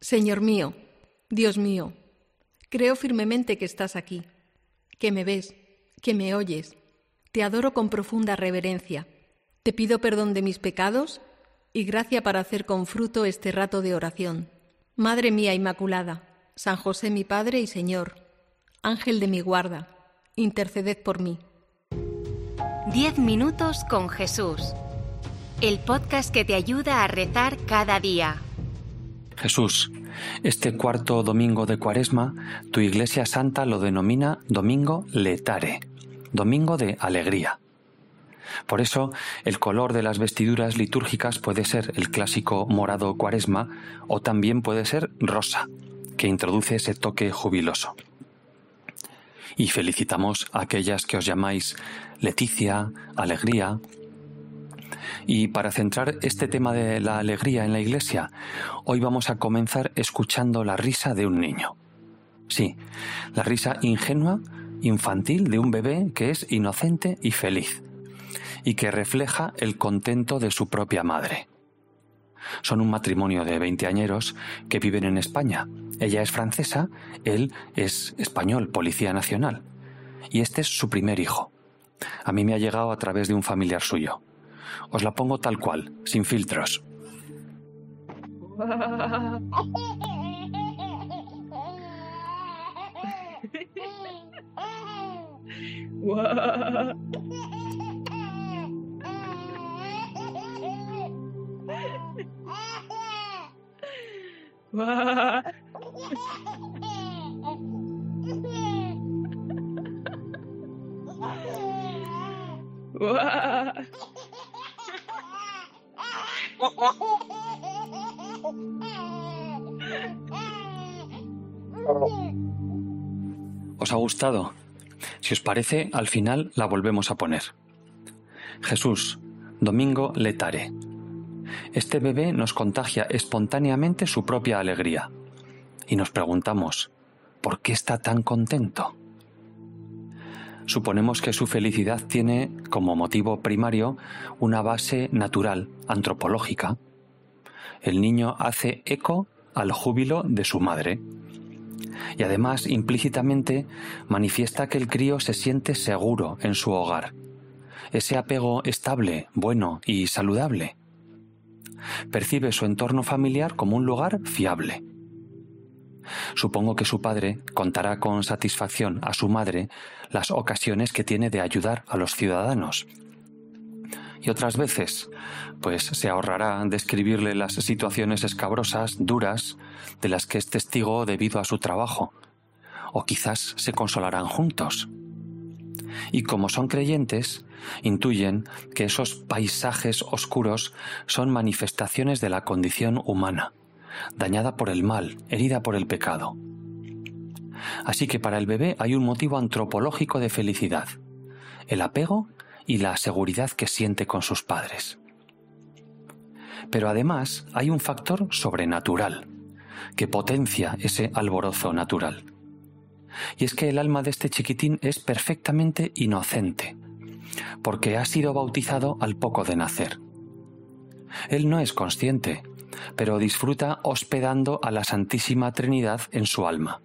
Señor mío, Dios mío, creo firmemente que estás aquí, que me ves, que me oyes. Te adoro con profunda reverencia. Te pido perdón de mis pecados y gracia para hacer con fruto este rato de oración. Madre mía Inmaculada, San José mi Padre y Señor, Ángel de mi guarda, interceded por mí. 10 minutos con Jesús. El podcast que te ayuda a rezar cada día. Jesús, este cuarto domingo de Cuaresma, tu Iglesia Santa lo denomina Domingo Letare, domingo de alegría. Por eso, el color de las vestiduras litúrgicas puede ser el clásico morado Cuaresma o también puede ser rosa, que introduce ese toque jubiloso. Y felicitamos a aquellas que os llamáis Leticia, Alegría. Y para centrar este tema de la alegría en la Iglesia, hoy vamos a comenzar escuchando la risa de un niño. Sí, la risa ingenua, infantil de un bebé que es inocente y feliz, y que refleja el contento de su propia madre. Son un matrimonio de veinteañeros que viven en España. Ella es francesa, él es español, policía nacional. Y este es su primer hijo. A mí me ha llegado a través de un familiar suyo. Os la pongo tal cual, sin filtros. ¿Os ha gustado? Si os parece, al final la volvemos a poner. Jesús, Domingo Letare. Este bebé nos contagia espontáneamente su propia alegría. Y nos preguntamos, ¿por qué está tan contento? Suponemos que su felicidad tiene como motivo primario una base natural, antropológica. El niño hace eco al júbilo de su madre. Y además, implícitamente, manifiesta que el crío se siente seguro en su hogar. Ese apego estable, bueno y saludable. Percibe su entorno familiar como un lugar fiable. Supongo que su padre contará con satisfacción a su madre las ocasiones que tiene de ayudar a los ciudadanos. Y otras veces, pues se ahorrará describirle las situaciones escabrosas, duras, de las que es testigo debido a su trabajo. O quizás se consolarán juntos. Y como son creyentes, intuyen que esos paisajes oscuros son manifestaciones de la condición humana, dañada por el mal, herida por el pecado. Así que para el bebé hay un motivo antropológico de felicidad, el apego y la seguridad que siente con sus padres. Pero además hay un factor sobrenatural, que potencia ese alborozo natural. Y es que el alma de este chiquitín es perfectamente inocente, porque ha sido bautizado al poco de nacer. Él no es consciente, pero disfruta hospedando a la Santísima Trinidad en su alma.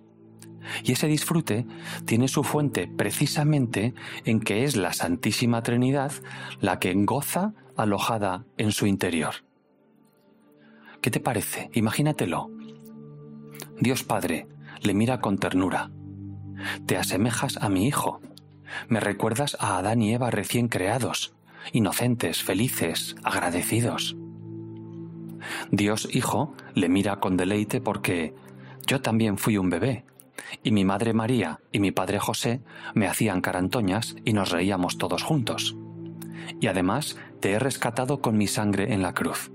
Y ese disfrute tiene su fuente precisamente en que es la Santísima Trinidad la que goza alojada en su interior. ¿Qué te parece? Imagínatelo. Dios Padre le mira con ternura. Te asemejas a mi hijo. Me recuerdas a Adán y Eva recién creados, inocentes, felices, agradecidos. Dios Hijo le mira con deleite porque yo también fui un bebé, y mi madre María y mi padre José me hacían carantoñas y nos reíamos todos juntos. Y además te he rescatado con mi sangre en la cruz.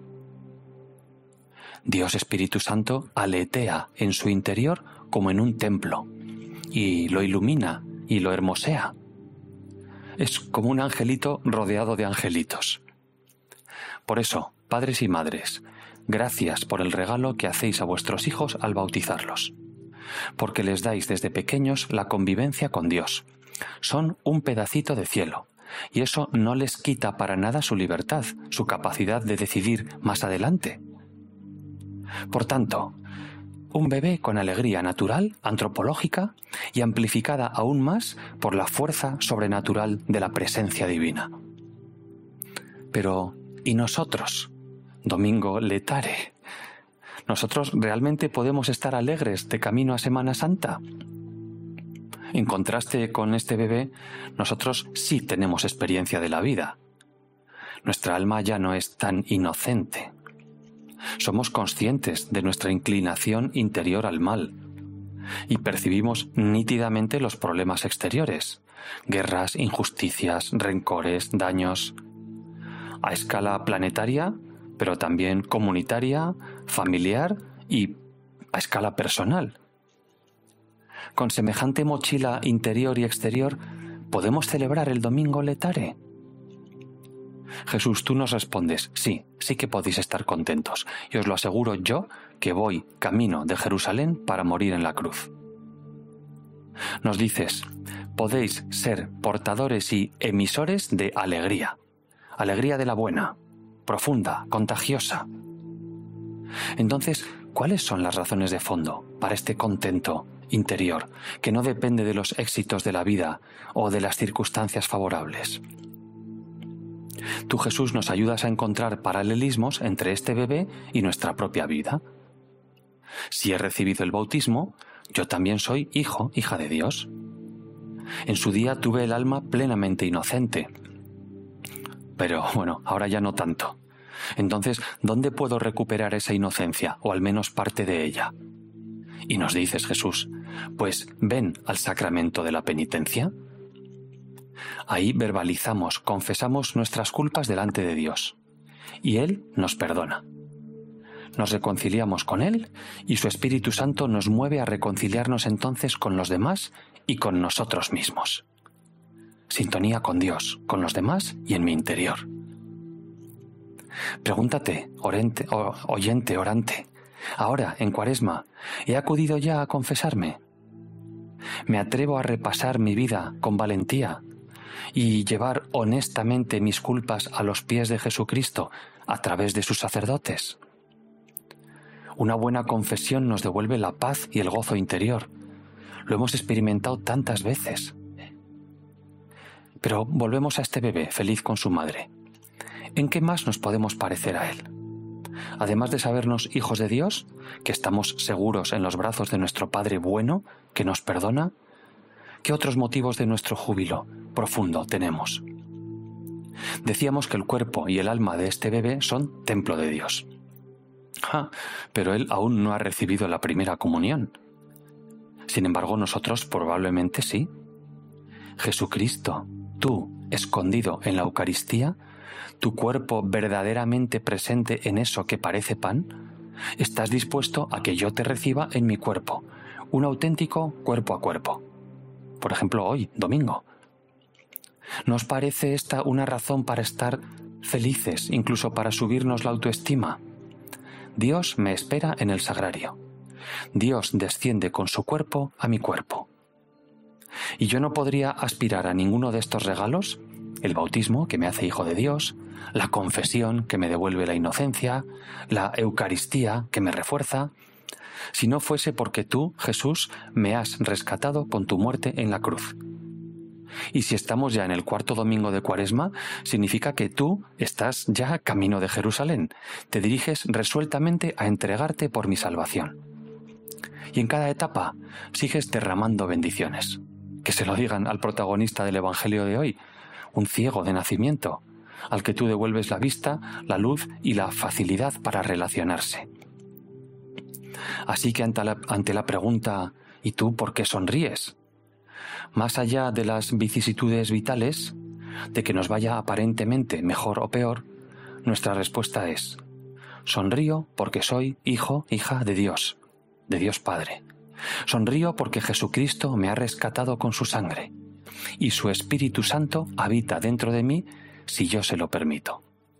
Dios Espíritu Santo aletea en su interior como en un templo, y lo ilumina y lo hermosea. Es como un angelito rodeado de angelitos. Por eso, padres y madres, gracias por el regalo que hacéis a vuestros hijos al bautizarlos, porque les dais desde pequeños la convivencia con Dios. Son un pedacito de cielo, y eso no les quita para nada su libertad, su capacidad de decidir más adelante. Por tanto, un bebé con alegría natural, antropológica y amplificada aún más por la fuerza sobrenatural de la presencia divina. Pero, ¿y nosotros? Domingo Letare. ¿Nosotros realmente podemos estar alegres de camino a Semana Santa? En contraste con este bebé, nosotros sí tenemos experiencia de la vida. Nuestra alma ya no es tan inocente. Somos conscientes de nuestra inclinación interior al mal y percibimos nítidamente los problemas exteriores, guerras, injusticias, rencores, daños, a escala planetaria, pero también comunitaria, familiar y a escala personal. Con semejante mochila interior y exterior, ¿podemos celebrar el Domingo Letare? Jesús, tú nos respondes, sí que podéis estar contentos, y os lo aseguro yo, que voy camino de Jerusalén para morir en la cruz. Nos dices, podéis ser portadores y emisores de alegría, alegría de la buena, profunda, contagiosa. Entonces, ¿cuáles son las razones de fondo para este contento interior que no depende de los éxitos de la vida o de las circunstancias favorables? Tú, Jesús, nos ayudas a encontrar paralelismos entre este bebé y nuestra propia vida. Si he recibido el bautismo, yo también soy hijo, hija de Dios. En su día tuve el alma plenamente inocente. Pero bueno, ahora ya no tanto. Entonces, ¿dónde puedo recuperar esa inocencia, o al menos parte de ella? Y nos dices, Jesús, pues ven al sacramento de la penitencia. Ahí verbalizamos, confesamos nuestras culpas delante de Dios, y Él nos perdona. Nos reconciliamos con Él, y su Espíritu Santo nos mueve a reconciliarnos entonces con los demás y con nosotros mismos. Sintonía con Dios, con los demás y en mi interior. Pregúntate, oyente, orante, ahora, en Cuaresma, ¿he acudido ya a confesarme? ¿Me atrevo a repasar mi vida con valentía y llevar honestamente mis culpas a los pies de Jesucristo a través de sus sacerdotes? Una buena confesión nos devuelve la paz y el gozo interior. Lo hemos experimentado tantas veces. Pero volvemos a este bebé feliz con su madre. ¿En qué más nos podemos parecer a él? Además de sabernos hijos de Dios, que estamos seguros en los brazos de nuestro Padre bueno, que nos perdona, ¿qué otros motivos de nuestro júbilo profundo tenemos? Decíamos que el cuerpo y el alma de este bebé son templo de Dios. Pero él aún no ha recibido la primera comunión. Sin embargo, nosotros probablemente sí. Jesucristo, tú, escondido en la Eucaristía, tu cuerpo verdaderamente presente en eso que parece pan, ¿estás dispuesto a que yo te reciba en mi cuerpo, un auténtico cuerpo a cuerpo? Por ejemplo, hoy, domingo. ¿No os parece esta una razón para estar felices, incluso para subirnos la autoestima? Dios me espera en el sagrario. Dios desciende con su cuerpo a mi cuerpo. ¿Y yo no podría aspirar a ninguno de estos regalos? El bautismo, que me hace hijo de Dios, la confesión, que me devuelve la inocencia, la Eucaristía, que me refuerza, si no fuese porque tú, Jesús, me has rescatado con tu muerte en la cruz. Y si estamos ya en el cuarto domingo de Cuaresma, significa que tú estás ya camino de Jerusalén, te diriges resueltamente a entregarte por mi salvación. Y en cada etapa sigues derramando bendiciones. Que se lo digan al protagonista del Evangelio de hoy, un ciego de nacimiento, al que tú devuelves la vista, la luz y la facilidad para relacionarse. Así que ante la pregunta, ¿y tú por qué sonríes?, más allá de las vicisitudes vitales, de que nos vaya aparentemente mejor o peor, nuestra respuesta es: sonrío porque soy hijo, hija de Dios Padre. Sonrío porque Jesucristo me ha rescatado con su sangre, y su Espíritu Santo habita dentro de mí si yo se lo permito.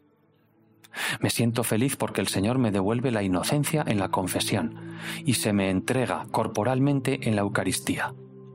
Me siento feliz porque el Señor me devuelve la inocencia en la confesión y se me entrega corporalmente en la Eucaristía.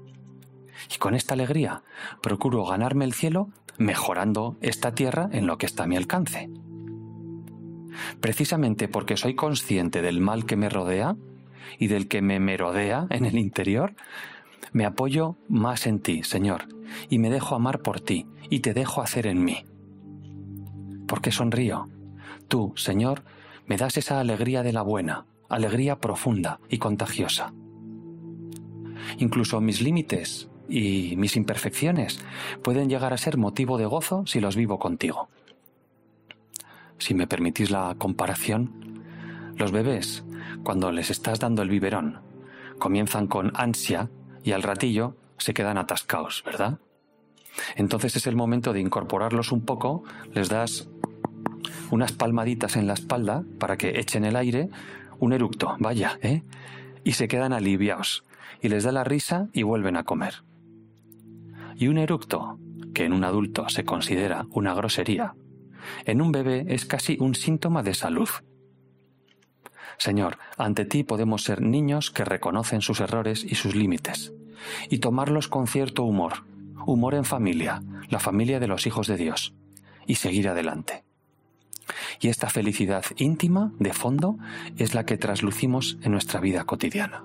Y con esta alegría procuro ganarme el cielo mejorando esta tierra en lo que está a mi alcance. Precisamente porque soy consciente del mal que me rodea y del que me merodea en el interior, me apoyo más en ti, Señor, y me dejo amar por ti, y te dejo hacer en mí. ¿Por qué sonrío? Tú, Señor, me das esa alegría de la buena, alegría profunda y contagiosa. Incluso mis límites y mis imperfecciones pueden llegar a ser motivo de gozo si los vivo contigo. Si me permitís la comparación, los bebés, cuando les estás dando el biberón, comienzan con ansia y al ratillo se quedan atascados, ¿verdad? Entonces es el momento de incorporarlos un poco, les das unas palmaditas en la espalda para que echen el aire, un eructo, vaya, y se quedan aliviados, y les da la risa y vuelven a comer. Y un eructo, que en un adulto se considera una grosería, en un bebé es casi un síntoma de salud. Señor, ante ti podemos ser niños que reconocen sus errores y sus límites, y tomarlos con cierto humor, humor en familia, la familia de los hijos de Dios, y seguir adelante. Y esta felicidad íntima, de fondo, es la que traslucimos en nuestra vida cotidiana.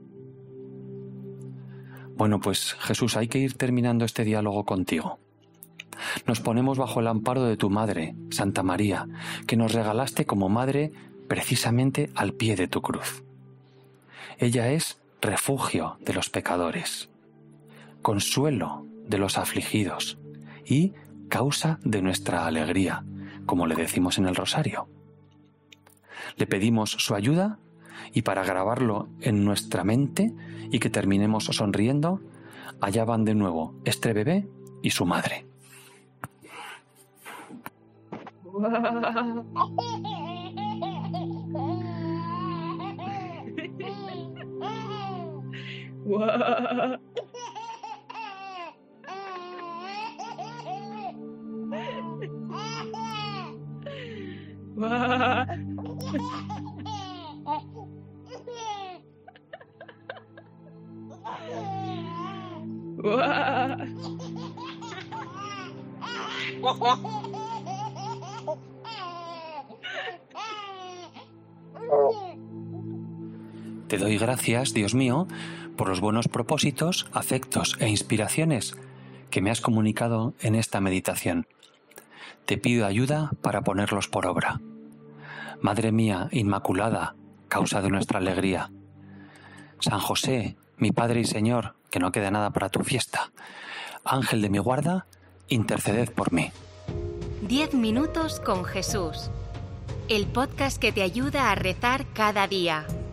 Bueno, pues Jesús, hay que ir terminando este diálogo contigo. Nos ponemos bajo el amparo de tu Madre, Santa María, que nos regalaste como Madre precisamente al pie de tu cruz. Ella es refugio de los pecadores, consuelo de los afligidos y causa de nuestra alegría, como le decimos en el rosario. Le pedimos su ayuda y para grabarlo en nuestra mente y que terminemos sonriendo, allá van de nuevo este bebé y su madre. Te doy gracias, Dios mío, por los buenos propósitos, afectos e inspiraciones que me has comunicado en esta meditación. Te pido ayuda para ponerlos por obra. Madre mía Inmaculada, causa de nuestra alegría. San José, mi Padre y Señor, que no queda nada para tu fiesta. Ángel de mi guarda, interceded por mí. 10 minutos con Jesús. El podcast que te ayuda a rezar cada día.